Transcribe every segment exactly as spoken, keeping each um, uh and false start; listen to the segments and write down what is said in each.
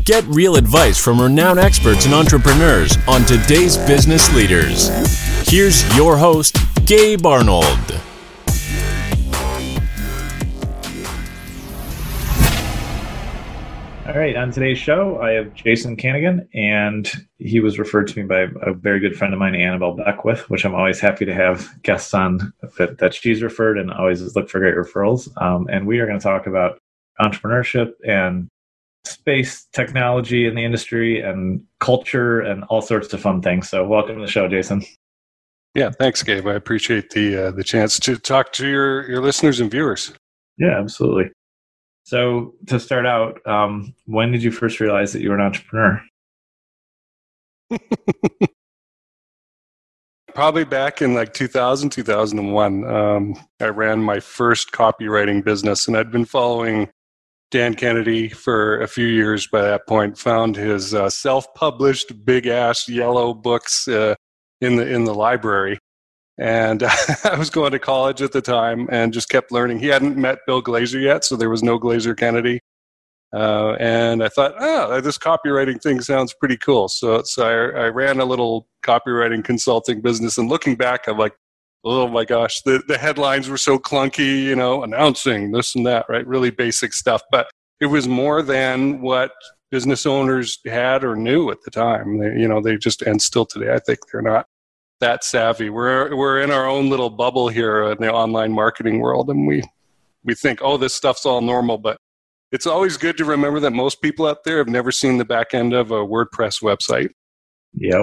Get real advice from renowned experts and entrepreneurs on today's business leaders. Here's your host, Gabe Arnold. All right, on today's show, I have Jason Kanigan, and he was referred to me by a very good friend of mine, Annabelle Beckwith, which I'm always happy to have guests on that, that she's referred, and always look for great referrals. Um, and we are going to talk about entrepreneurship and space technology in the industry and culture and all sorts of fun things. So welcome to the show, Jason. Yeah, thanks, Gabe. I appreciate the uh, the chance to talk to your, your listeners and viewers. Yeah, absolutely. So to start out, um, when did you first realize that you were an entrepreneur? Probably back in like two thousand, two thousand one. Um, I ran my first copywriting business, and I'd been following Dan Kennedy for a few years by that point. Found his uh, self-published big-ass yellow books uh, in the in the library. And I was going to college at the time and just kept learning. He hadn't met Bill Glazer yet, so there was no Glazer Kennedy. Uh, and I thought, oh, this copywriting thing sounds pretty cool. So, so I, I ran a little copywriting consulting business. And looking back, I'm like, oh my gosh, the, the headlines were so clunky, you know, announcing this and that, right? Really basic stuff. But it was more than what business owners had or knew at the time. They, you know, they just, and still today, I think they're not that savvy. We're we're in our own little bubble here in the online marketing world, and we we think, oh, this stuff's all normal. But it's always good to remember that most people out there have never seen the back end of a WordPress website. Yep.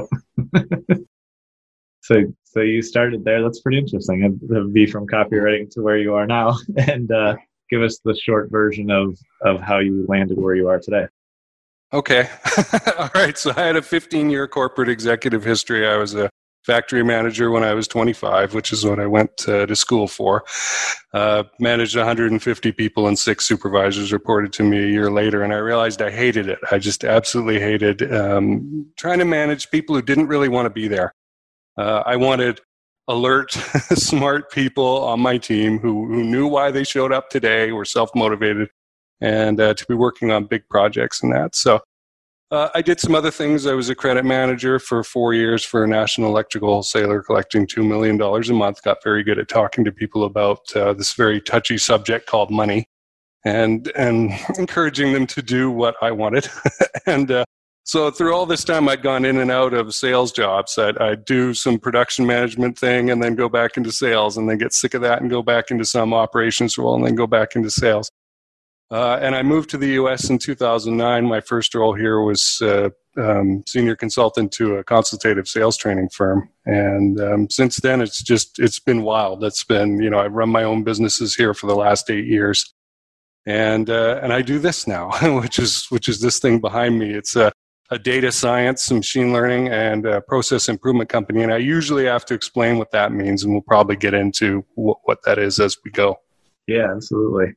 so so you started there. That's pretty interesting. To be from copywriting to where you are now, and uh, give us the short version of of how you landed where you are today. Okay. All right. So I had a fifteen-year corporate executive history. I was a factory manager when I was twenty-five, which is what I went uh, to school for. Uh, managed one hundred fifty people and six supervisors reported to me a year later, and I realized I hated it. I just absolutely hated um, trying to manage people who didn't really want to be there. Uh, I wanted alert, smart people on my team who, who knew why they showed up today, were self-motivated, and uh, to be working on big projects and that. So Uh, I did some other things. I was a credit manager for four years for a national electrical wholesaler, collecting two million dollars a month. Got very good at talking to people about uh, this very touchy subject called money, and and encouraging them to do what I wanted. and uh, so through all this time, I'd gone in and out of sales jobs. I'd, I'd do some production management thing and then go back into sales, and then get sick of that and go back into some operations role and then go back into sales. Uh, and I moved to the U S in two thousand nine. My first role here was uh, um, senior consultant to a consultative sales training firm. And um, since then, it's just, it's been wild. It's been, you know, I've run my own businesses here for the last eight years. And uh, and I do this now, which is which is this thing behind me. It's a, a data science, machine learning, and a process improvement company. And I usually have to explain what that means, and we'll probably get into what, what that is as we go. Yeah, absolutely.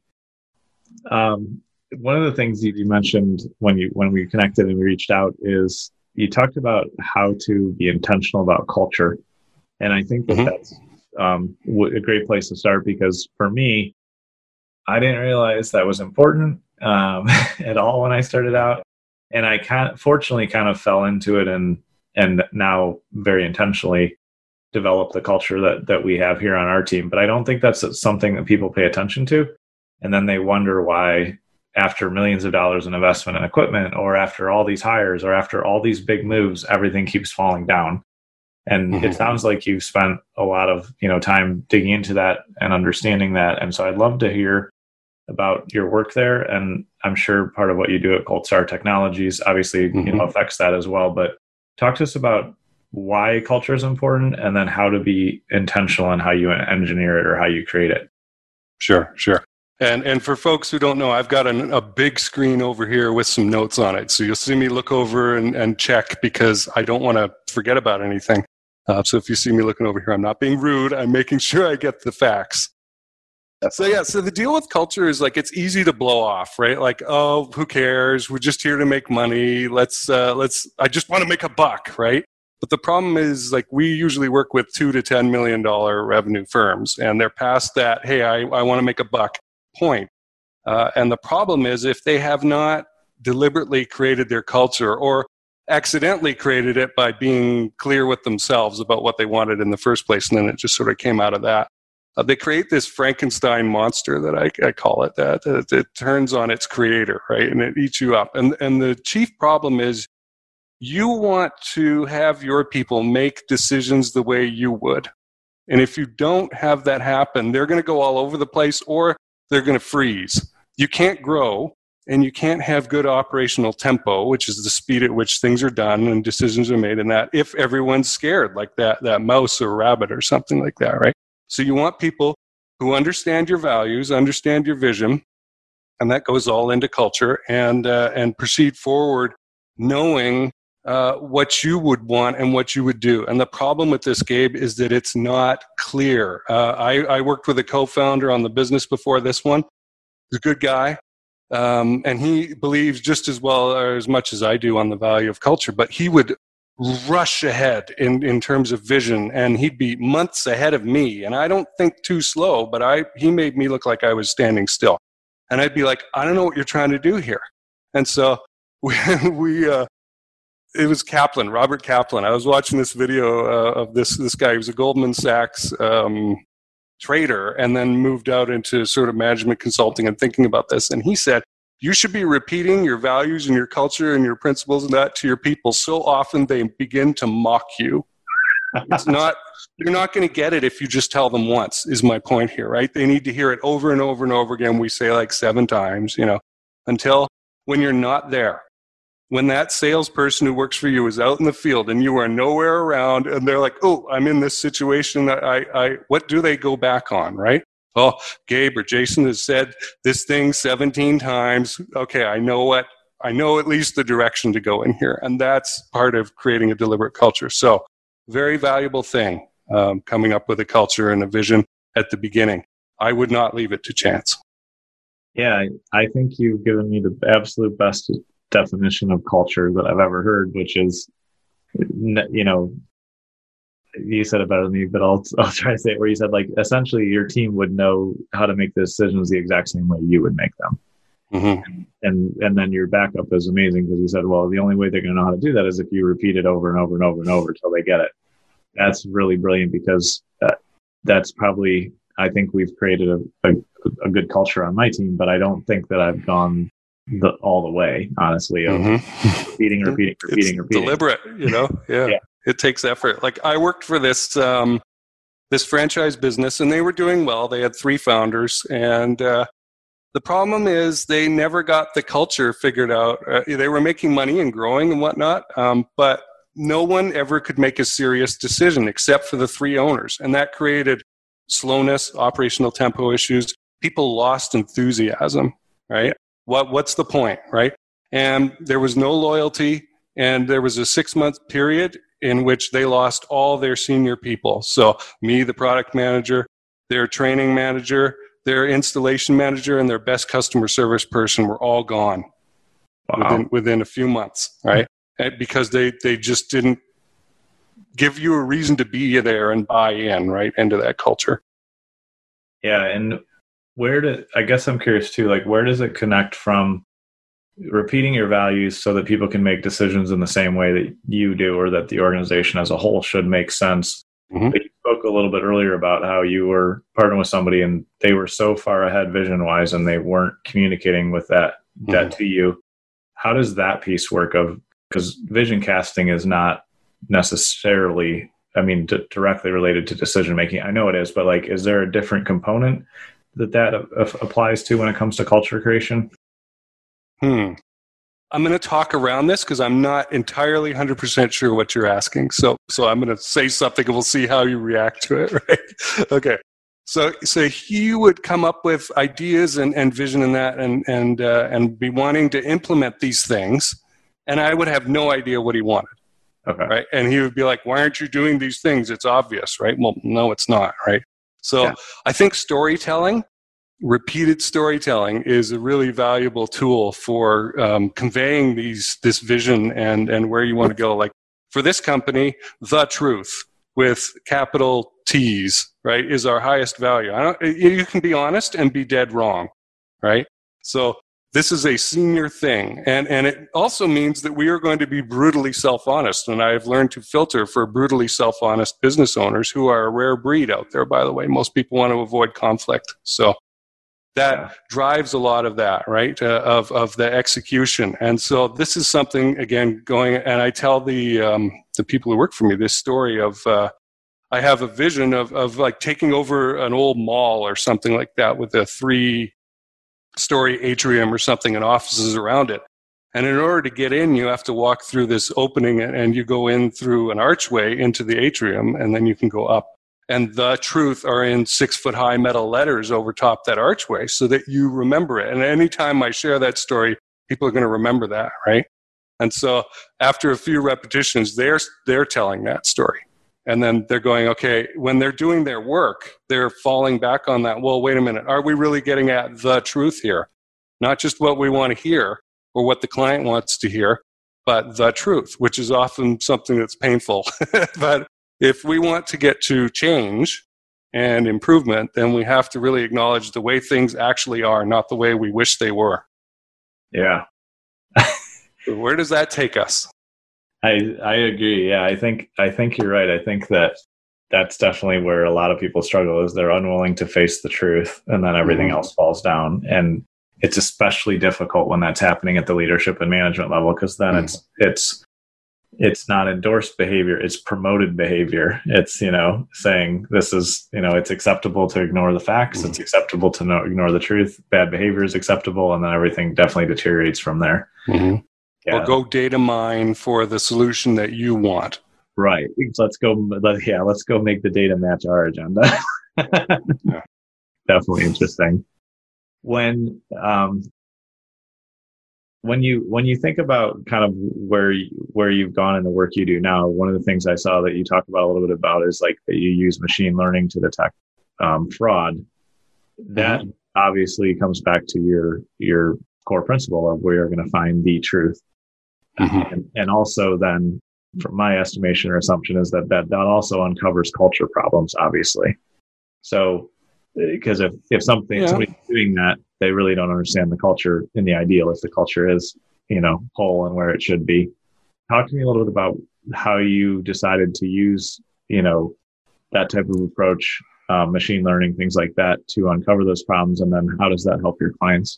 Um, one of the things you mentioned when you when we connected and we reached out is you talked about how to be intentional about culture, and I think that mm-hmm. that's um, a great place to start, because for me, I didn't realize that was important um, at all when I started out, and I kind of, fortunately kind of fell into it, and and now very intentionally develop the culture that that we have here on our team. But I don't think that's something that people pay attention to. And then they wonder why, after millions of dollars in investment in equipment, or after all these hires, or after all these big moves, everything keeps falling down. And mm-hmm. it sounds like you've spent a lot of, you know, time digging into that and understanding that. And so I'd love to hear about your work there. And I'm sure part of what you do at Gold Star Technologies obviously mm-hmm. you know, affects that as well. But talk to us about why culture is important, and then how to be intentional in how you engineer it or how you create it. Sure, sure. And and for folks who don't know, I've got an, a big screen over here with some notes on it. So you'll see me look over and, and check, because I don't want to forget about anything. Uh, so if you see me looking over here, I'm not being rude. I'm making sure I get the facts. So yeah, so the deal with culture is like, it's easy to blow off, right? Like, oh, who cares? We're just here to make money. Let's, uh, let's, I just want to make a buck, right? But the problem is, like, we usually work with two to ten million dollar revenue firms, and they're past that, hey, I, I want to make a buck point. Uh, and the problem is, if they have not deliberately created their culture or accidentally created it by being clear with themselves about what they wanted in the first place, and then it just sort of came out of that. Uh, they create this Frankenstein monster that I, I call it, that it, it turns on its creator, right? And it eats you up. And, and the chief problem is you want to have your people make decisions the way you would. And if you don't have that happen, they're going to go all over the place or they're going to freeze. You can't grow and you can't have good operational tempo, which is the speed at which things are done and decisions are made in that, if everyone's scared like that, that mouse or rabbit or something like that, right? So you want people who understand your values, understand your vision, and that goes all into culture, and uh, and proceed forward knowing uh, what you would want and what you would do. And the problem with this, Gabe, is that it's not clear. Uh, I, I worked with a co-founder on the business before this one. He's a good guy, um, and he believes just as well or as much as I do on the value of culture, but he would rush ahead in, in terms of vision, and he'd be months ahead of me. And I don't think too slow, but I he made me look like I was standing still. And I'd be like, I don't know what you're trying to do here. And so we, we uh, it was Kaplan, Robert Kaplan. I was watching this video uh, of this this guy. He was a Goldman Sachs um, trader and then moved out into sort of management consulting and thinking about this. And he said, you should be repeating your values and your culture and your principles and that to your people so often they begin to mock you. It's not, you're not going to get it if you just tell them once, is my point here, right? They need to hear it over and over and over again. We say like seven times, you know, until when you're not there. When that salesperson who works for you is out in the field and you are nowhere around and they're like, oh, I'm in this situation. I, I, what do they go back on, right? Oh, Gabe or Jason has said this thing seventeen times. Okay, I know what, I know at least the direction to go in here. And that's part of creating a deliberate culture. So very valuable thing, um, coming up with a culture and a vision at the beginning. I would not leave it to chance. Yeah, I, I think you've given me the absolute best definition of culture that I've ever heard, which is, you know, you said it better than me, but I'll I'll try to say it where you said, like, essentially your team would know how to make the decisions the exact same way you would make them. Mm-hmm. And and then your backup is amazing because you said, well, the only way they're going to know how to do that is if you repeat it over and over and over and over until they get it. That's really brilliant because that, that's probably, I think we've created a, a, a good culture on my team, but I don't think that I've gone the, all the way, honestly, of mm-hmm. repeating, repeating, repeating, it's repeating. Deliberate, you know? Yeah. yeah. It takes effort. Like I worked for this um, this franchise business, and they were doing well. They had three founders, and uh, the problem is they never got the culture figured out. Uh, they were making money and growing and whatnot, um, but no one ever could make a serious decision except for the three owners, and that created slowness, operational tempo issues. People lost enthusiasm, right? What what's the point, right? And there was no loyalty, and there was a six-month period in which they lost all their senior people. So me, the product manager, their training manager, their installation manager, and their best customer service person were all gone wow. within, within a few months, right? And because they, they just didn't give you a reason to be there and buy in, right, into that culture. Yeah, and where do, I guess I'm curious too, like where does it connect from repeating your values so that people can make decisions in the same way that you do or that the organization as a whole should make sense? Mm-hmm. You spoke a little bit earlier about how you were partnering with somebody and they were so far ahead vision-wise and they weren't communicating with that, mm-hmm. that to you. How does that piece work of, because vision casting is not necessarily, I mean, d- directly related to decision-making. I know it is, but like, is there a different component that that uh, applies to when it comes to culture creation? Hmm. I'm going to talk around this because I'm not entirely one hundred percent sure what you're asking. So so I'm going to say something and we'll see how you react to it, right? Okay. So so he would come up with ideas and, and vision in that and and uh, and be wanting to implement these things, and I would have no idea what he wanted. Okay. Right? And he would be like, why aren't you doing these things? It's obvious, right? Well, no, it's not, right? So yeah. I think storytelling, repeated storytelling is a really valuable tool for um, conveying these this vision and, and where you want to go. Like for this company, the truth with capital T's, right, is our highest value. I don't, you can be honest and be dead wrong, right? So this is a senior thing. And, and it also means that we are going to be brutally self-honest. And I've learned to filter for brutally self-honest business owners, who are a rare breed out there, by the way. Most people want to avoid conflict. So that yeah. drives a lot of that, right, uh, of, of the execution. And so this is something, again, going, and I tell the um, the people who work for me this story of, uh, I have a vision of, of like taking over an old mall or something like that with a three story atrium or something and offices around it. And in order to get in, you have to walk through this opening, and you go in through an archway into the atrium, and then you can go up. And the truth are in six foot high metal letters over top that archway so that you remember it. And anytime I share that story, people are going to remember that, right? And so after a few repetitions, they're, they're telling that story. And then they're going, okay, when they're doing their work, they're falling back on that. Well, wait a minute. Are we really getting at the truth here? Not just what we want to hear or what the client wants to hear, but the truth, which is often something that's painful. But if we want to get to change and improvement, then we have to really acknowledge the way things actually are, not the way we wish they were. Yeah. Where does that take us? I I agree. Yeah, I think I think you're right. I think that that's definitely where a lot of people struggle, is they're unwilling to face the truth, and then everything mm-hmm. else falls down. And it's especially difficult when that's happening at the leadership and management level, because then mm-hmm. it's it's it's not endorsed behavior, it's promoted behavior. It's, you know, saying this is, you know, it's acceptable to ignore the facts, mm-hmm. it's acceptable to no, ignore the truth, bad behavior is acceptable, and then everything definitely deteriorates from there. Mm-hmm. Yeah. Or go data mine for the solution that you want. Right. Let's go. Let, yeah. Let's go make the data match our agenda. Yeah. Definitely interesting. When um, when you when you think about kind of where you, where you've gone in the work you do now, one of the things I saw that you talk about a little bit about is like that you use machine learning to detect um, fraud. That mm-hmm. obviously comes back to your your core principle of where you're going to find the truth. Mm-hmm. And, and also then, from my estimation or assumption, is that, that that also uncovers culture problems, obviously. So, because if, if something, yeah. somebody's doing that, they really don't understand the culture in the ideal, if the culture is, you know, whole and where it should be. Talk to me a little bit about how you decided to use, you know, that type of approach, uh, machine learning, things like that, to uncover those problems, and then how does that help your clients?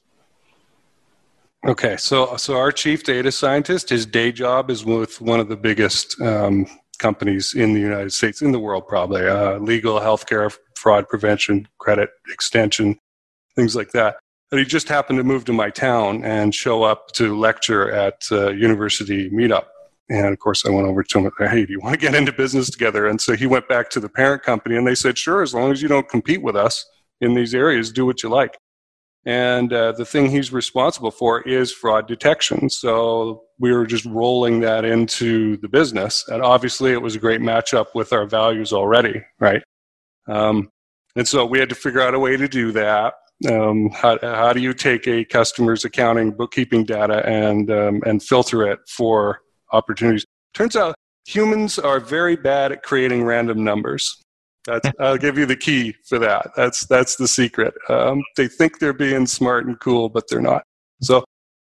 Okay, so so our chief data scientist, his day job is with one of the biggest um, companies in the United States, in the world probably, uh, legal, healthcare, fraud prevention, credit extension, things like that. And he just happened to move to my town and show up to lecture at uh, university meetup. And of course, I went over to him and said, hey, do you want to get into business together? And so he went back to the parent company, and they said, sure, as long as you don't compete with us in these areas, do what you like. And uh, the thing he's responsible for is fraud detection. So we were just rolling that into the business. And obviously it was a great matchup with our values already, right? Um, and so we had to figure out a way to do that. Um, how, how do you take a customer's accounting, bookkeeping data and um, and filter it for opportunities? Turns out humans are very bad at creating random numbers. That's, I'll give you the key for that. That's that's the secret. Um, they think they're being smart and cool, but they're not. So,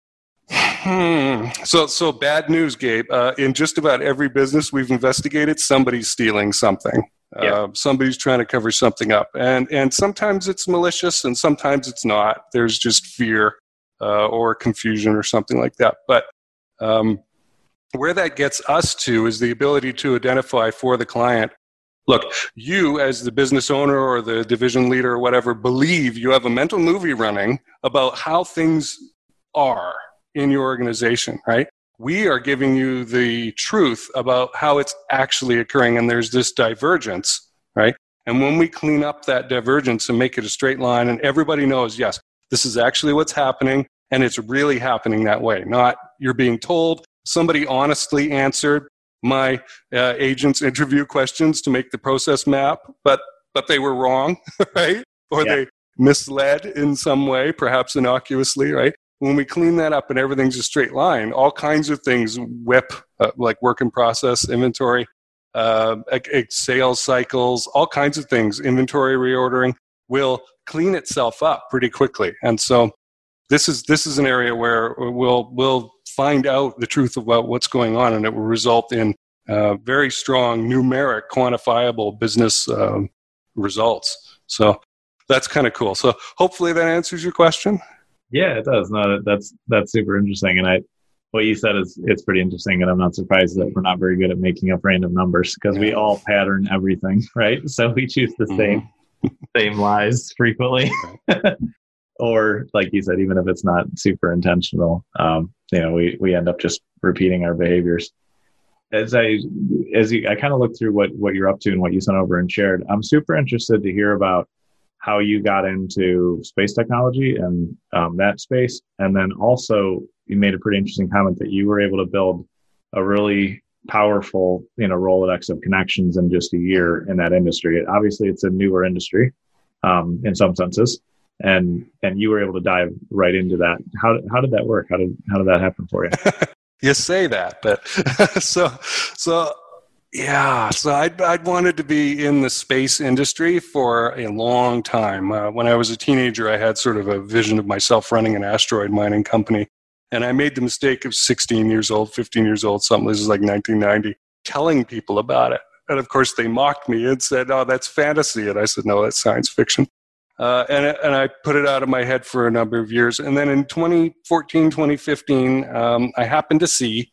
hmm, so so bad news, Gabe. Uh, in just about every business we've investigated, somebody's stealing something. Yeah. Uh, somebody's trying to cover something up, and and sometimes it's malicious, and sometimes it's not. There's just fear uh, or confusion or something like that. But um, where that gets us to is the ability to identify for the client. Look, you as the business owner or the division leader or whatever, believe you have a mental movie running about how things are in your organization, right? We are giving you the truth about how it's actually occurring, and there's this divergence, right? And when we clean up that divergence and make it a straight line, and everybody knows, yes, this is actually what's happening, and it's really happening that way, not you're being told, somebody honestly answered my uh, agent's interview questions to make the process map, but but they were wrong, right? Or yeah. they misled in some way, perhaps innocuously, right? When we clean that up and everything's a straight line, all kinds of things, W I P, uh, like work in process, inventory, uh, sales cycles, all kinds of things, inventory reordering, will clean itself up pretty quickly. And so this is this is an area where we'll we'll find out the truth about what's going on, and it will result in uh, very strong numeric, quantifiable business um, results. So that's kind of cool. So hopefully that answers your question. Yeah, it does. No, that's that's super interesting. And I, what you said is it's pretty interesting, and I'm not surprised that we're not very good at making up random numbers because yeah. we all pattern everything, right? So we choose the same mm-hmm. same lies frequently. Or like you said, even if it's not super intentional, um, you know, we, we end up just repeating our behaviors. As I, as you, I kind of looked through what, what you're up to and what you sent over and shared, I'm super interested to hear about how you got into space technology and um, that space. And then also you made a pretty interesting comment that you were able to build a really powerful, you know, Rolodex of connections in just a year in that industry. Obviously it's a newer industry um, in some senses. And and you were able to dive right into that. How how did that work? How did how did that happen for you? You say that, but so so yeah. So I'd I'd wanted to be in the space industry for a long time. Uh, when I was a teenager, I had sort of a vision of myself running an asteroid mining company, and I made the mistake of sixteen years old, fifteen years old, something. This is like nineteen ninety, telling people about it, and of course they mocked me and said, "Oh, that's fantasy," and I said, "No, that's science fiction." Uh, and, and I put it out of my head for a number of years. And then in twenty fourteen, twenty fifteen, um, I happened to see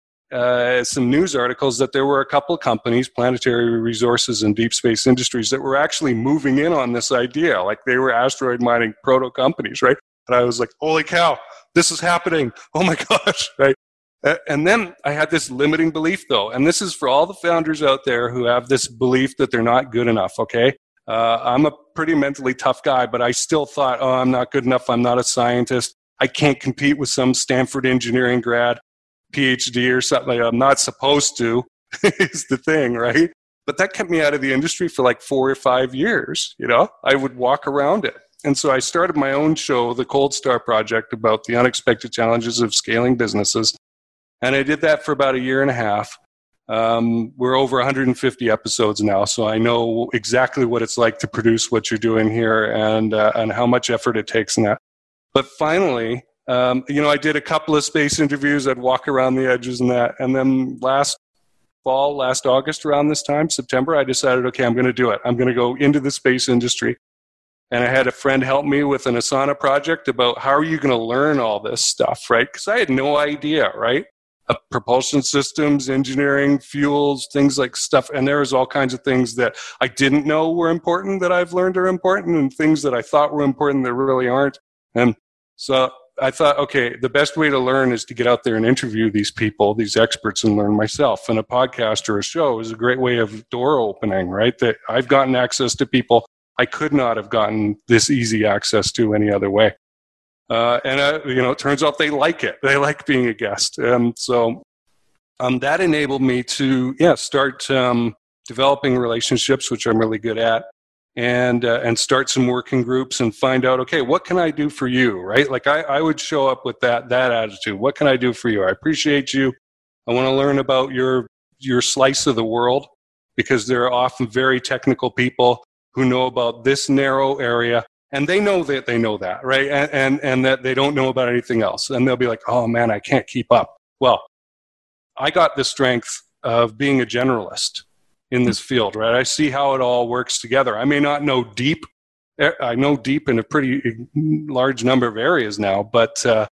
uh, some news articles that there were a couple of companies, Planetary Resources and Deep Space Industries, that were actually moving in on this idea. Like they were asteroid mining proto companies, right? And I was like, holy cow, this is happening. Oh my gosh, right? Uh, and then I had this limiting belief though. And this is for all the founders out there who have this belief that they're not good enough, okay? Uh, I'm a pretty mentally tough guy, but I still thought, oh, I'm not good enough. I'm not a scientist. I can't compete with some Stanford engineering grad, P H D or something. Like I'm not supposed to, is the thing, right? But that kept me out of the industry for like four or five years, you know? I would walk around it. And so I started my own show, the Cold Star Project, about the unexpected challenges of scaling businesses. And I did that for about a year and a half. Um, we're over one hundred fifty episodes now, so I know exactly what it's like to produce what you're doing here and uh, and how much effort it takes in that. But finally, um, you know, I did a couple of space interviews. I'd walk around the edges and that. And then last fall, last August around this time, September, I decided, okay, I'm going to do it. I'm going to go into the space industry. And I had a friend help me with an Asana project about how are you going to learn all this stuff, right? Because I had no idea, right? Uh, propulsion systems, engineering, fuels, things like stuff. And there was all kinds of things that I didn't know were important that I've learned are important, and things that I thought were important that really aren't. And so I thought, okay, the best way to learn is to get out there and interview these people, these experts, and learn myself. And a podcast or a show is a great way of door opening, right? That I've gotten access to people I could not have gotten this easy access to any other way. Uh, and, uh, you know, it turns out they like it. They like being a guest. And so um, that enabled me to, yeah, start um, developing relationships, which I'm really good at, and uh, and start some working groups and find out, okay, what can I do for you, right? Like I, I would show up with that that attitude. What can I do for you? I appreciate you. I want to learn about your your slice of the world, because there are often very technical people who know about this narrow area. And they know that they know that, right? And, and and that they don't know about anything else. And they'll be like, oh man, I can't keep up. Well, I got the strength of being a generalist in this field, right? I see how it all works together. I may not know deep. I know deep in a pretty large number of areas now, but uh,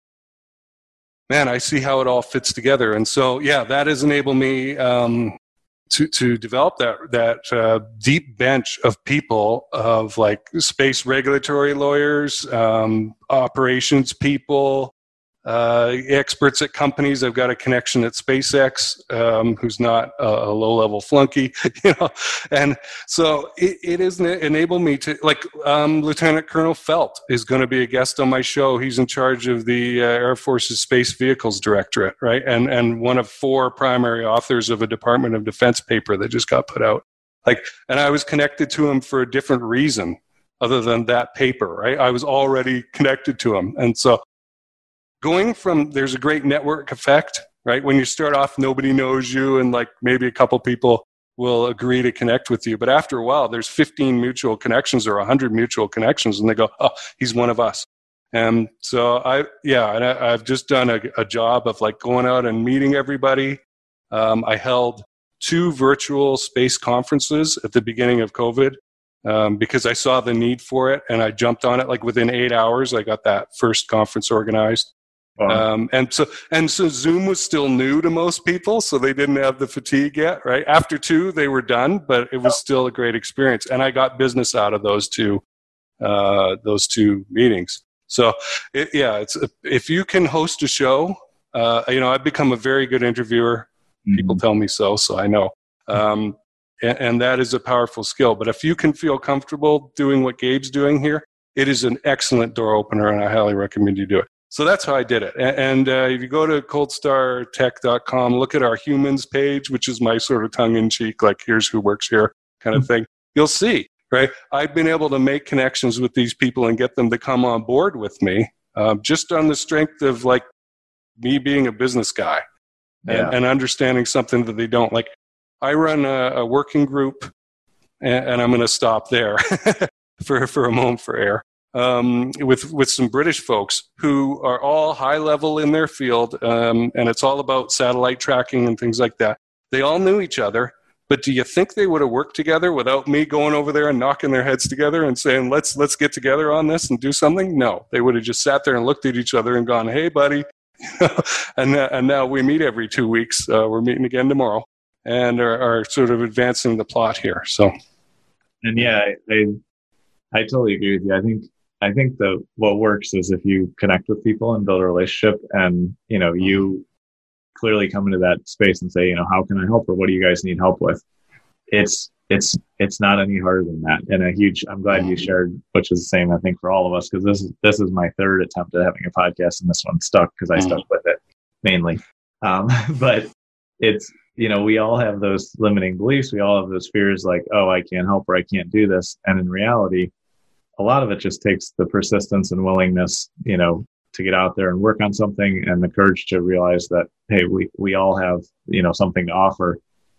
man, I see how it all fits together. And so, yeah, that has enabled me um, to to develop that that uh, deep bench of people, of like space regulatory lawyers, um, operations people, uh, experts at companies. I've got a connection at SpaceX, um, who's not a, a low-level flunky, you know, and so it, it has enabled me to, like, um, Lieutenant Colonel Felt is going to be a guest on my show. He's in charge of the uh, Air Force's Space Vehicles Directorate, right, and and one of four primary authors of a Department of Defense paper that just got put out. Like, and I was connected to him for a different reason other than that paper, right? I was already connected to him, and so. Going from, there's a great network effect, right? When you start off, nobody knows you, and like maybe a couple people will agree to connect with you. But after a while, there's fifteen mutual connections or one hundred mutual connections, and they go, oh, he's one of us. And so I, yeah, and I, I've just done a, a job of like going out and meeting everybody. Um, I held two virtual space conferences at the beginning of COVID um, because I saw the need for it, and I jumped on it. Like within eight hours, I got that first conference organized. Wow. Um, and so, and so Zoom was still new to most people, so they didn't have the fatigue yet, right? After two, they were done, but it was still a great experience, and I got business out of those two, uh, those two meetings. So, it, yeah, it's if you can host a show, uh, you know, I've become a very good interviewer. Mm-hmm. People tell me so, so I know, um, and, and that is a powerful skill. But if you can feel comfortable doing what Gabe's doing here, it is an excellent door opener, and I highly recommend you do it. So that's how I did it. And uh, if you go to cold star tech dot com, look at our humans page, which is my sort of tongue-in-cheek, like here's who works here kind of thing. You'll see, right? I've been able to make connections with these people and get them to come on board with me um, just on the strength of like me being a business guy and, yeah. and understanding something that they don't. Like I run a, a working group, and, and I'm going to stop there for, for a moment for air. Um, with with some British folks who are all high level in their field, um, and it's all about satellite tracking and things like that. They all knew each other, but do you think they would have worked together without me going over there and knocking their heads together and saying, let's let's get together on this and do something? No, they would have just sat there and looked at each other and gone, hey, buddy. and, uh, and now we meet every two weeks. Uh, we're meeting again tomorrow and are, are sort of advancing the plot here. So, And yeah, I, I, I totally agree with you. I think I think the what works is if you connect with people and build a relationship, and you know you clearly come into that space and say, you know, how can I help, or what do you guys need help with? It's it's it's not any harder than that. And a huge, I'm glad you shared, which is the same I think for all of us, because this is this is my third attempt at having a podcast, and this one stuck because I stuck with it mainly. Um, but it's you know we all have those limiting beliefs, we all have those fears, like, oh, I can't help or I can't do this, and in reality, a lot of it just takes the persistence and willingness, you know, to get out there and work on something, and the courage to realize that, hey, we, we all have, you know, something to offer.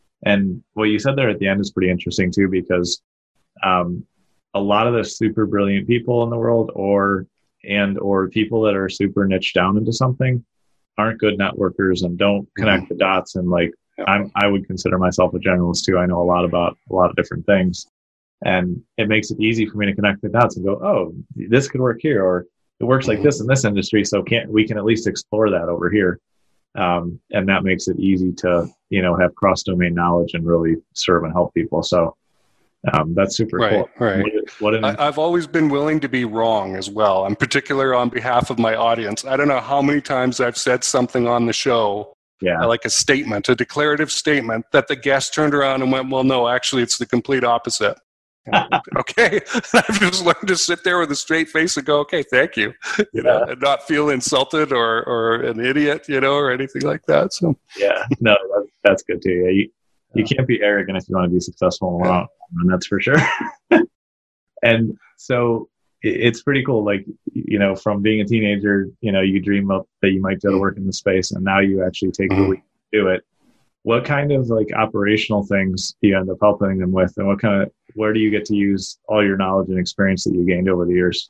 And what you said there at the end is pretty interesting too, because um, a lot of the super brilliant people in the world, or, and, or people that are super niche down into something, aren't good networkers and don't connect mm-hmm. the dots. And like, I'm, I would consider myself a generalist too. I know a lot about a lot of different things. And it makes it easy for me to connect the dots and go, oh, this could work here, or it works like this in this industry, so can't we can at least explore that over here. Um, and that makes it easy to, you know, have cross-domain knowledge and really serve and help people. So um, that's super right, cool. Right. What, what an, I, I've always been willing to be wrong as well. I'm particular on behalf of my audience. I don't know how many times I've said something on the show, yeah. like a statement, a declarative statement, that the guest turned around and went, well, no, actually, it's the complete opposite. Okay, I've just learned to sit there with a straight face and go, okay, thank you, you know, yeah. and not feel insulted or, or an idiot, you know, or anything like that. So yeah, no, that's, that's good too. Yeah, you, you can't be arrogant if you want to be successful, yeah. and that's for sure. And so it's pretty cool. Like, you know, from being a teenager, you know, you dream up that you might go to work in the space, and now you actually take mm-hmm. the leap to do it. What kind of like operational things do you end up helping them with, and what kind of where do you get to use all your knowledge and experience that you gained over the years?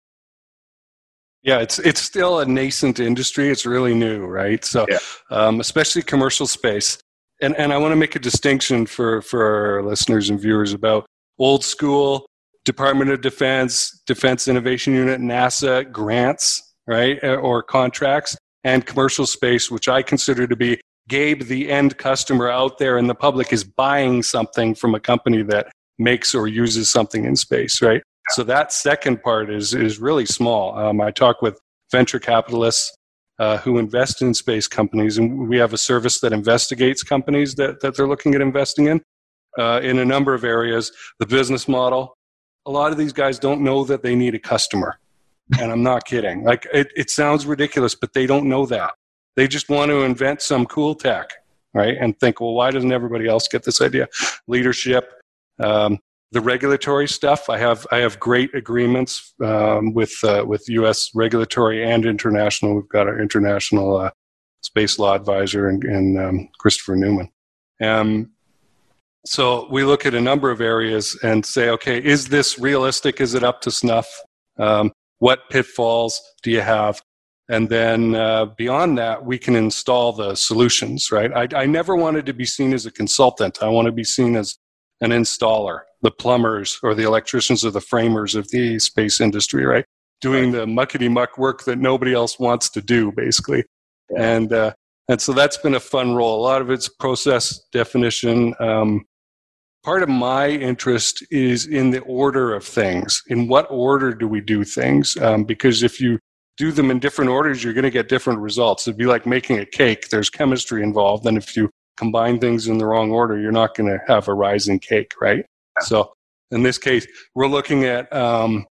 Yeah, it's it's still a nascent industry. It's really new, right? So, yeah. um, especially commercial space, and and I want to make a distinction for for our listeners and viewers about old school Department of Defense, Defense Innovation Unit, NASA grants, right, or contracts, and commercial space, which I consider to be Gabe, the end customer out there in the public, is buying something from a company that makes or uses something in space, right? Yeah. So that second part is is really small. Um, I talk with venture capitalists uh, who invest in space companies, and we have a service that investigates companies that, that they're looking at investing in, uh, in a number of areas. The business model, a lot of these guys don't know that they need a customer. And I'm not kidding. Like, it, it sounds ridiculous, but they don't know that. They just want to invent some cool tech, right? And think, well, why doesn't everybody else get this idea? Leadership, um, the regulatory stuff. I have I have great agreements um, with uh, with U S regulatory and international. We've got our international uh, space law advisor and, and um, Christopher Newman. Um, so we look at a number of areas and say, okay, is this realistic? Is it up to snuff? Um, What pitfalls do you have? And then uh, beyond that, we can install the solutions, right? I, I never wanted to be seen as a consultant. I want to be seen as an installer, the plumbers or the electricians or the framers of the space industry, right? Doing the muckety-muck work that nobody else wants to do, basically. Yeah. And uh, and so that's been a fun role. A lot of it's process definition. Um, part of my interest is in the order of things. In what order do we do things? Um, because if you do them in different orders, you're going to get different results. It'd be like making a cake. There's chemistry involved. And if you combine things in the wrong order, you're not going to have a rising cake, right? Yeah. So in this case, we're looking at um,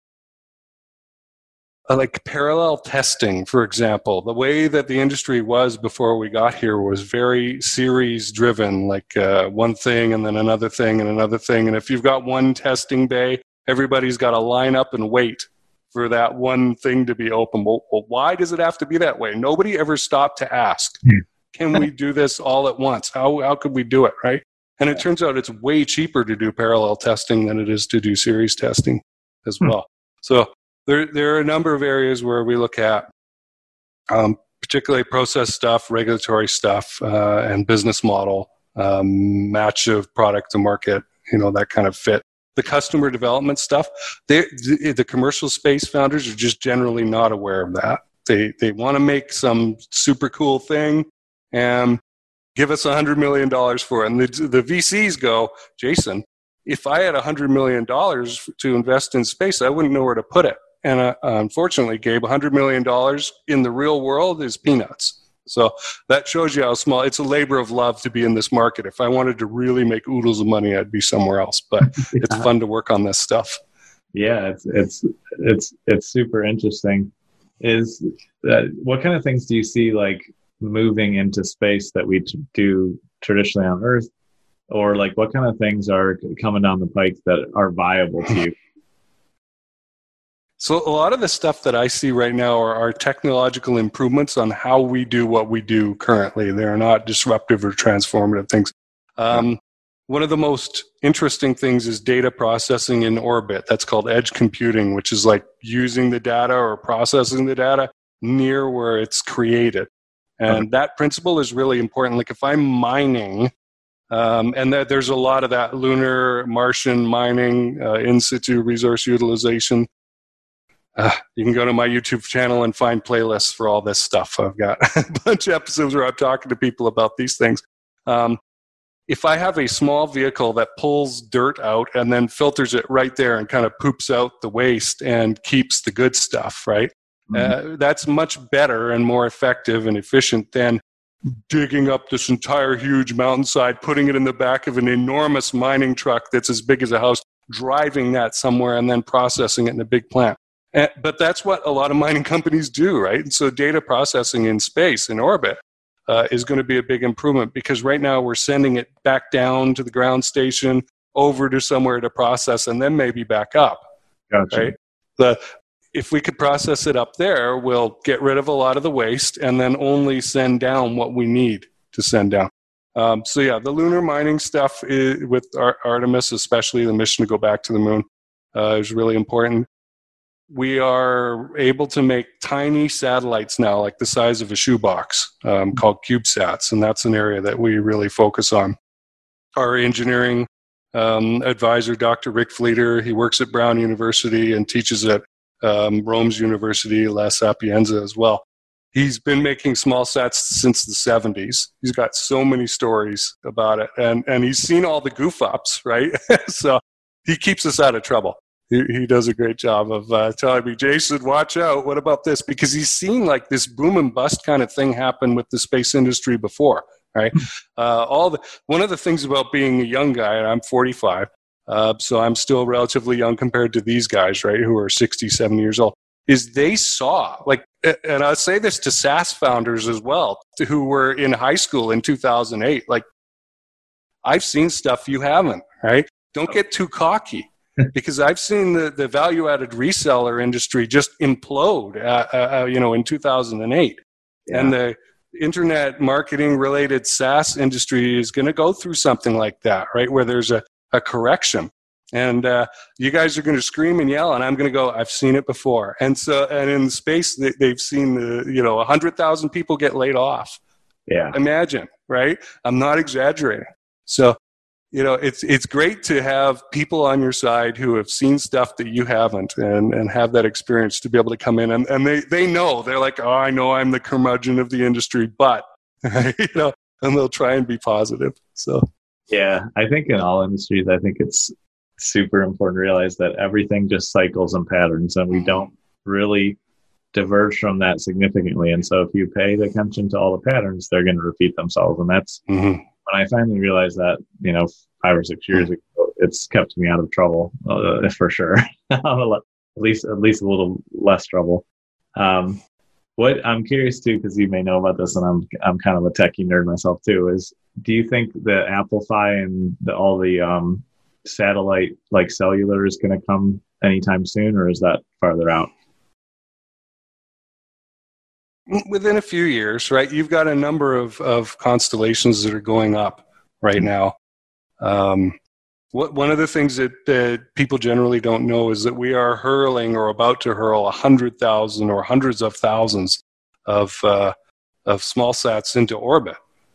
like parallel testing, for example. The way that the industry was before we got here was very series driven, like uh, one thing and then another thing and another thing. And if you've got one testing bay, everybody's got to line up and wait for that one thing to be open. Well, well, why does it have to be that way? Nobody ever stopped to ask, can we do this all at once? How how could we do it, right? And it turns out it's way cheaper to do parallel testing than it is to do series testing as well. So there there are a number of areas where we look at, um, particularly process stuff, regulatory stuff, uh, and business model, um, match of product to market, you know, that kind of fit. The customer development stuff, they, the, the commercial space founders are just generally not aware of that. They they want to make some super cool thing and give us one hundred million dollars for it. And the, the V Cs go, Jason, if I had one hundred million dollars to invest in space, I wouldn't know where to put it. And uh, unfortunately, Gabe, one hundred million dollars in the real world is peanuts. So that shows you how small. It's a labor of love to be in this market. If I wanted to really make oodles of money, I'd be somewhere else. But yeah. It's fun to work on this stuff. Yeah, it's it's it's it's super interesting. Is that what kind of things do you see like moving into space that we t- do traditionally on Earth, or like what kind of things are coming down the pike that are viable to you? So a lot of the stuff that I see right now are, are technological improvements on how we do what we do currently. They're not disruptive or transformative things. Um, one of the most interesting things is data processing in orbit. That's called edge computing, which is like using the data or processing the data near where it's created. And okay. that principle is really important. Like if I'm mining, um, and that there's a lot of that lunar, Martian mining, uh, in situ resource utilization. Uh, you can go to my YouTube channel and find playlists for all this stuff. I've got a bunch of episodes where I'm talking to people about these things. Um, if I have a small vehicle that pulls dirt out and then filters it right there and kind of poops out the waste and keeps the good stuff, right? Mm-hmm. Uh, that's much better and more effective and efficient than digging up this entire huge mountainside, putting it in the back of an enormous mining truck that's as big as a house, driving that somewhere and then processing it in a big plant. Uh, but that's what a lot of mining companies do, right? And so data processing in space, in orbit, uh, is going to be a big improvement because right now we're sending it back down to the ground station, over to somewhere to process, and then maybe back up. Gotcha. Right? The, if we could process it up there, we'll get rid of a lot of the waste and then only send down what we need to send down. Um, so yeah, the lunar mining stuff is, with Ar- Artemis, especially the mission to go back to the moon, uh, is really important. We are able to make tiny satellites now, like the size of a shoebox, um, called CubeSats, and that's an area that we really focus on. Our engineering um, advisor, Doctor Rick Fleeter, he works at Brown University and teaches at um, Rome's University, La Sapienza as well. He's been making small sats since the seventies. He's got so many stories about it, and, and he's seen all the goof ups, right? So he keeps us out of trouble. He, he does a great job of uh, telling me, Jason, watch out. What about this? Because he's seen like this boom and bust kind of thing happen with the space industry before, right? Uh, all the one of the things about being a young guy, and I'm forty-five, uh, so I'm still relatively young compared to these guys, right, who are sixty, seventy years old, is they saw, like, and I'll say this to SaaS founders as well, to who were in high school in two thousand eight, like, I've seen stuff you haven't, right? Don't get too cocky. Because I've seen the, the value-added reseller industry just implode, uh, uh, you know, in two thousand eight. Yeah. And the internet marketing-related SaaS industry is going to go through something like that, right, where there's a, a correction. And uh, you guys are going to scream and yell, and I'm going to go, I've seen it before. And so, and in space, they, they've seen, the, you know, one hundred thousand people get laid off. Yeah. Imagine, right? I'm not exaggerating. So, you know, it's it's great to have people on your side who have seen stuff that you haven't and, and have that experience to be able to come in. And, and they, they know. They're like, oh, I know I'm the curmudgeon of the industry, but, you know, and they'll try and be positive. So, yeah, I think in all industries, I think it's super important to realize that everything just cycles and patterns, and we don't really diverge from that significantly. And so if you pay attention to all the patterns, they're going to repeat themselves. And that's mm-hmm. when I finally realized that, you know, five or six years ago, it's kept me out of trouble uh, for sure. at least, at least a little less trouble. Um, what I'm curious too, because you may know about this, and I'm I'm kind of a techie nerd myself too, is do you think the Amplify and the, all the um, satellite like cellular is going to come anytime soon, or is that farther out? Within a few years, right? You've got a number of, of constellations that are going up right now. Um, what, one of the things that, that people generally don't know is that we are hurling or about to hurl one hundred thousand or hundreds of thousands of uh, of small sats into orbit.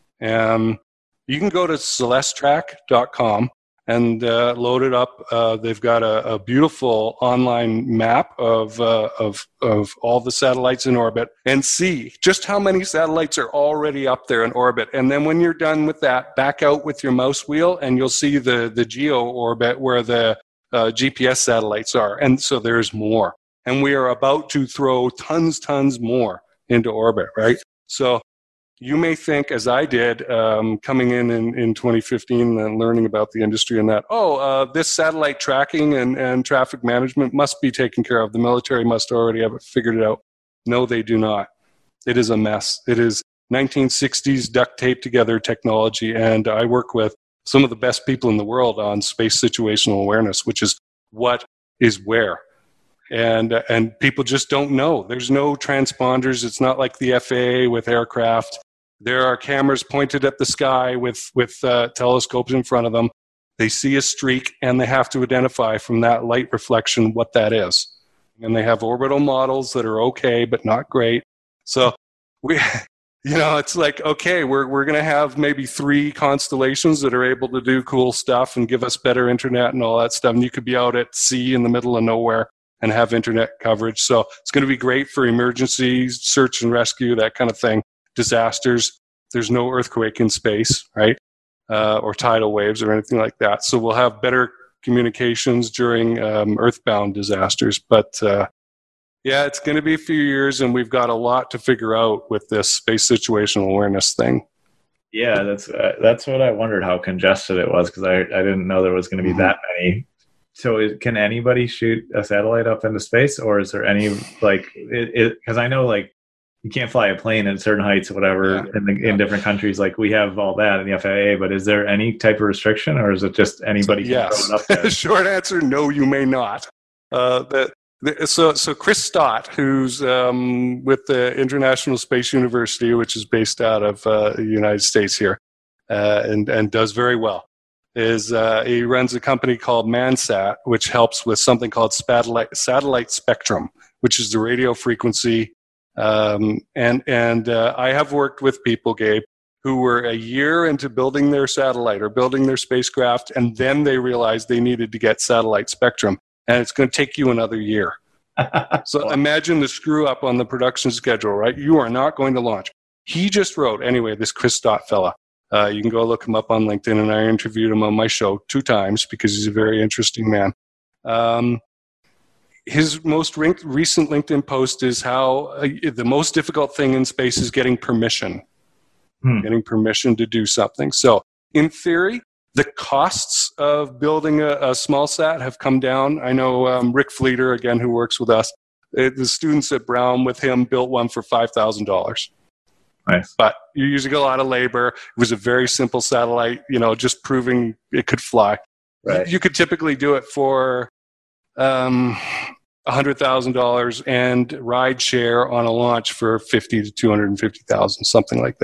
And you can go to celesttrack dot com and uh, load it up. Uh, they've got a, a beautiful online map of, uh, of of all the satellites in orbit, and see just how many satellites are already up there in orbit. And then when you're done with that, back out with your mouse wheel, and you'll see the, the geo orbit where the uh, G P S satellites are. And so there's more. And we are about to throw tons, tons more into orbit, right? So you may think, as I did, um, coming in, in in twenty fifteen and learning about the industry and that, oh, uh, this satellite tracking and, and traffic management must be taken care of. The military must already have it figured it out. No, they do not. It is a mess. It is nineteen sixties duct tape together technology, and I work with some of the best people in the world on space situational awareness, which is what is where. And uh, and people just don't know. There's no transponders. It's not like the F A A with aircraft. There are cameras pointed at the sky with, with uh, telescopes in front of them. They see a streak, and they have to identify from that light reflection what that is. And they have orbital models that are okay, but not great. So, we, you know, it's like, okay, we're we're going to have maybe three constellations that are able to do cool stuff and give us better internet and all that stuff. And you could be out at sea in the middle of nowhere and have internet coverage. So it's going to be great for emergencies, search and rescue, that kind of thing. Disasters. There's no earthquake in space, right? Uh, or tidal waves or anything like that. So we'll have better communications during um, earthbound disasters. But uh, yeah, it's going to be a few years, and we've got a lot to figure out with this space situational awareness thing. Yeah, that's uh, that's what I wondered, how congested it was, because I, I didn't know there was going to be mm-hmm. that many. So is, can anybody shoot a satellite up into space, or is there any, like, it? Because I know, like, you can't fly a plane at certain heights or whatever yeah. in, the, in yeah. different countries. Like, we have all that in the F A A, but is there any type of restriction, or is it just anybody can yes. throw it up there? Short answer, no, you may not. Uh, the, the, so, so Chris Stott, who's um, with the International Space University, which is based out of uh, the United States here, uh, and, and does very well, is uh, he runs a company called Mansat, which helps with something called satellite, satellite spectrum, which is the radio frequency. Um, and and uh, I have worked with people, Gabe, who were a year into building their satellite or building their spacecraft, and then they realized they needed to get satellite spectrum, and it's going to take you another year. So imagine the screw up on the production schedule, right? You are not going to launch. He just wrote, anyway, this Chris Stott fella. Uh, you can go look him up on LinkedIn, and I interviewed him on my show two times because he's a very interesting man. Um, his most re- recent LinkedIn post is how uh, the most difficult thing in space is getting permission, hmm. getting permission to do something. So in theory, the costs of building a, a small sat have come down. I know um, Rick Fleeter, again, who works with us, uh, the students at Brown with him built one for five thousand dollars. Nice. But you're using a lot of labor. It was a very simple satellite, you know, just proving it could fly. Right. You could typically do it for um, one hundred thousand dollars and ride share on a launch for fifty to two hundred fifty thousand dollars, something like that.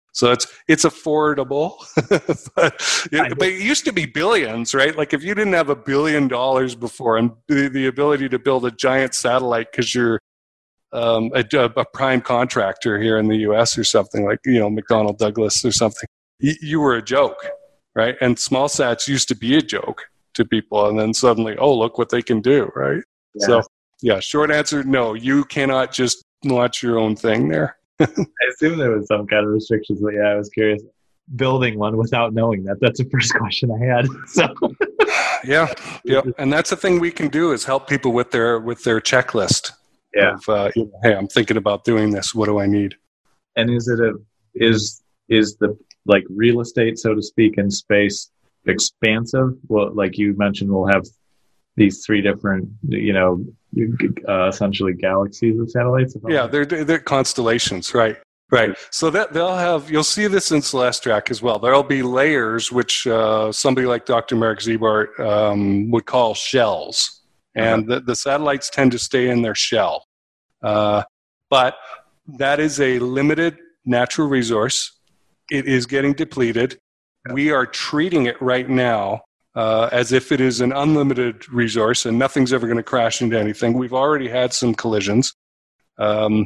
So it's it's affordable, but, it, but it used to be billions, right? Like if you didn't have a billion dollars before and the, the ability to build a giant satellite because you're um, a, a prime contractor here in the U S or something like, you know, McDonnell Douglas or something, you, you were a joke, right? And small sats used to be a joke to people, and then suddenly, oh, look what they can do, right? Yeah. So yeah, short answer, no, you cannot just launch your own thing there. I assume there was some kind of restrictions, but yeah, I was curious. Building one without knowing that. That's the first question I had. So yeah, yeah, and that's the thing we can do is help people with their with their checklist. Yeah. Of, uh, you know, hey, I'm thinking about doing this. What do I need? And is it a is is the like real estate, so to speak, in space expansive? Well, like you mentioned, we'll have these three different, you know, uh, essentially galaxies of satellites. Yeah, they're they're constellations, right? Right. So that they'll have, you'll see this in Celestrak as well. There'll be layers which uh, somebody like Doctor Marek Ziebart um, would call shells, and uh-huh. the, the satellites tend to stay in their shell. Uh, but that is a limited natural resource. It is getting depleted. Yeah. We are treating it right now Uh, as if it is an unlimited resource and nothing's ever going to crash into anything. We've already had some collisions. Um,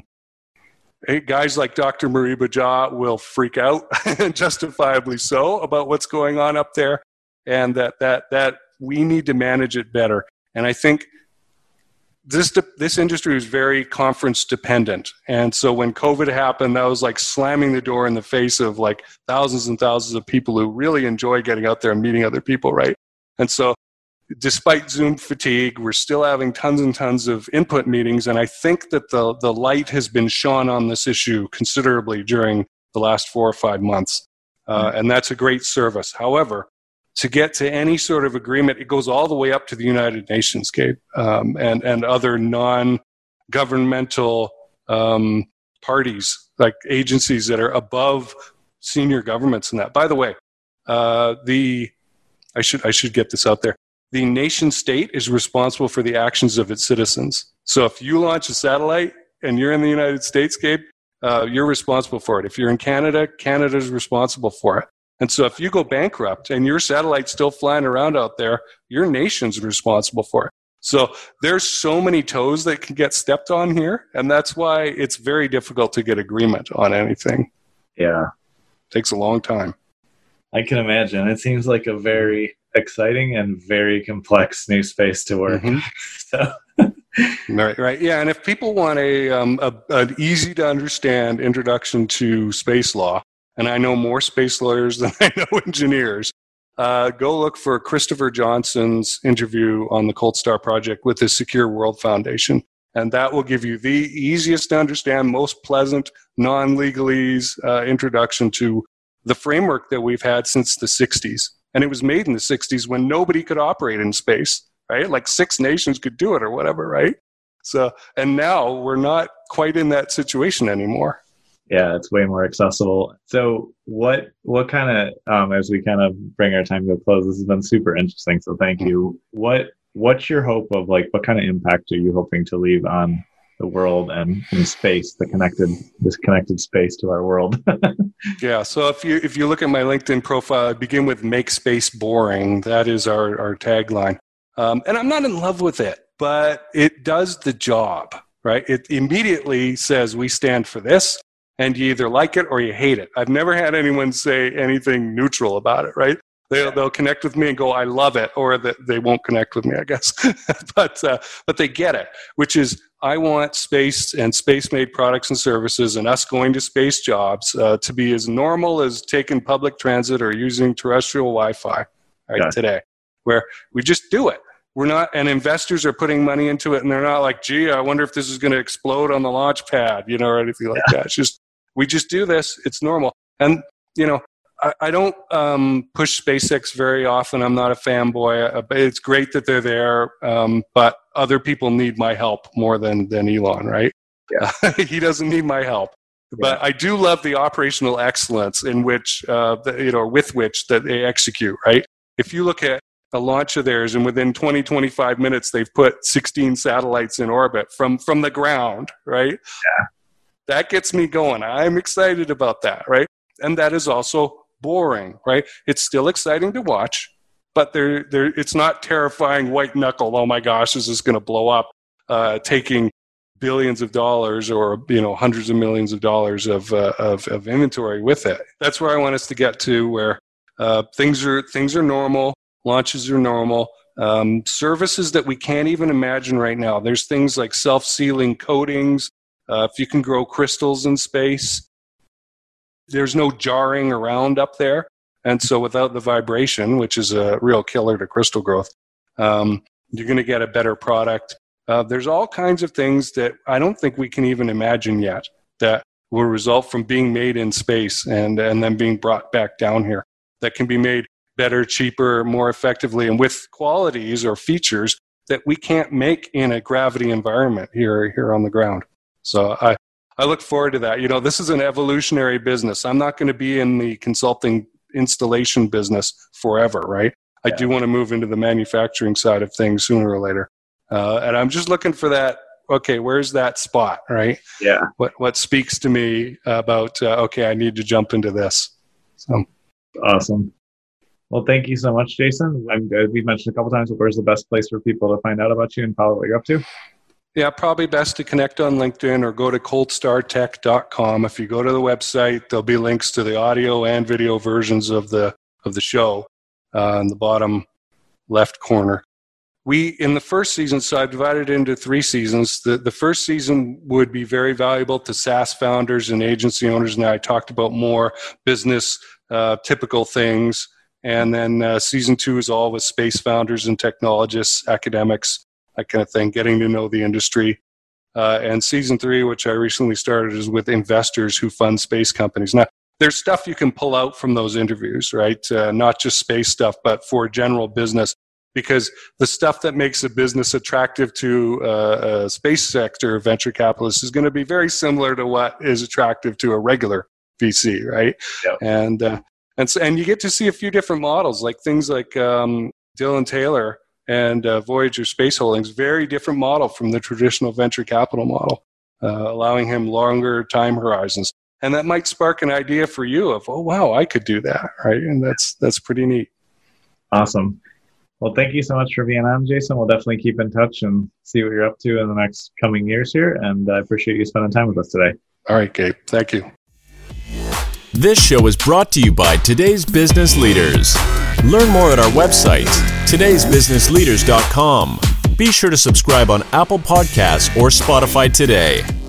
guys like Doctor Mariba Jah will freak out, justifiably so, about what's going on up there, and that that that we need to manage it better. And I think this this industry is very conference dependent. And so when COVID happened, that was like slamming the door in the face of like thousands and thousands of people who really enjoy getting out there and meeting other people, right? And so despite Zoom fatigue, we're still having tons and tons of input meetings. And I think that the, the light has been shone on this issue considerably during the last four or five months. Uh, mm-hmm. And that's a great service. However, to get to any sort of agreement, it goes all the way up to the United Nations, Gabe, um, and, and other non-governmental um, parties, like agencies that are above senior governments and that. By the way, uh, the I should I should get this out there. The nation state is responsible for the actions of its citizens. So if you launch a satellite and you're in the United States, Gabe, uh, you're responsible for it. If you're in Canada, Canada is responsible for it. And so if you go bankrupt and your satellite's still flying around out there, your nation's responsible for it. So there's so many toes that can get stepped on here, and that's why it's very difficult to get agreement on anything. Yeah. It takes a long time. I can imagine. It seems like a very exciting and very complex new space to work. Mm-hmm. So. Right, right. Yeah, and if people want a, um, a an easy-to-understand introduction to space law, and I know more space lawyers than I know engineers, uh, go look for Christopher Johnson's interview on the Cold Star Project with the Secure World Foundation. And that will give you the easiest to understand, most pleasant, non-legalese uh, introduction to the framework that we've had since the sixties. And it was made in the sixties when nobody could operate in space, right? Like six nations could do it or whatever, right? So, and now we're not quite in that situation anymore. Yeah, it's way more accessible. So what what kind of, um, as we kind of bring our time to a close, this has been super interesting, so thank you. What What's your hope of, like, what kind of impact are you hoping to leave on the world and in space, the connected, this connected space to our world? Yeah, so if you if you look at my LinkedIn profile, I begin with "Make Space Boring." That is our, our tagline. Um, and I'm not in love with it, but it does the job, right? It immediately says we stand for this, and you either like it or you hate it. I've never had anyone say anything neutral about it, right? They'll, they'll connect with me and go, I love it, or that they won't connect with me, I guess. but uh, but they get it, which is I want space and space-made products and services and us going to space jobs uh, to be as normal as taking public transit or using terrestrial Wi-Fi right, yeah. today, where we just do it. We're not, and investors are putting money into it, and they're not like, gee, I wonder if this is going to explode on the launch pad, you know, or anything like yeah. that. It's just, we just do this. It's normal. And, you know, I, I don't um, push SpaceX very often. I'm not a fanboy. It's great that they're there, um, but other people need my help more than, than Elon, right? Yeah. He doesn't need my help. Yeah. But I do love the operational excellence in which, uh, the, you know, with which that they execute, right? If you look at a launch of theirs, and within twenty, twenty-five minutes, they've put sixteen satellites in orbit from, from the ground, right? Yeah. That gets me going. I'm excited about that, right? And that is also boring, right? It's still exciting to watch, but they're, they're, it's not terrifying white knuckle, oh my gosh, is this going to blow up, uh, taking billions of dollars or, you know, hundreds of millions of dollars of, uh, of, of inventory with it. That's where I want us to get to, where uh, things are things are normal, launches are normal, um, services that we can't even imagine right now. There's things like self-sealing coatings. Uh, if you can grow crystals in space, there's no jarring around up there. And so without the vibration, which is a real killer to crystal growth, um, you're going to get a better product. Uh, there's all kinds of things that I don't think we can even imagine yet that will result from being made in space and, and then being brought back down here, that can be made better, cheaper, more effectively, and with qualities or features that we can't make in a gravity environment here, here on the ground. So I, I look forward to that. You know, this is an evolutionary business. I'm not going to be in the consulting installation business forever, right? I yeah. do want to move into the manufacturing side of things sooner or later. Uh, and I'm just looking for that, okay, where's that spot, right? Yeah. What what speaks to me about, uh, okay, I need to jump into this. So. Awesome. Well, thank you so much, Jason. I'm, uh, we've mentioned a couple times, but where's the best place for people to find out about you and follow what you're up to? Yeah, probably best to connect on LinkedIn or go to cold star tech dot com. If you go to the website, there'll be links to the audio and video versions of the of the show uh, in the bottom left corner. We, in the first season, so I've divided it into three seasons. The, the first season would be very valuable to SaaS founders and agency owners, and I talked about more business uh, typical things. And then uh, season two is all with space founders and technologists, academics, that kind of thing, getting to know the industry. Uh, and season three, which I recently started, is with investors who fund space companies. Now, there's stuff you can pull out from those interviews, right? Uh, not just space stuff, but for general business. Because the stuff that makes a business attractive to uh, a space sector venture capitalists is going to be very similar to what is attractive to a regular V C, right? Yep. And uh, and so, and you get to see a few different models, like things like um, Dylan Taylor and uh, Voyager Space Holdings, very different model from the traditional venture capital model, uh, allowing him longer time horizons. And that might spark an idea for you of, oh wow, I could do that, right? And that's that's pretty neat. Awesome. Well, thank you so much for being on, Jason. We'll definitely keep in touch and see what you're up to in the next coming years here. And I appreciate you spending time with us today. All right, Gabe. Thank you. This show is brought to you by Today's Business Leaders. Learn more at our website, todays business leaders dot com. Be sure to subscribe on Apple Podcasts or Spotify today.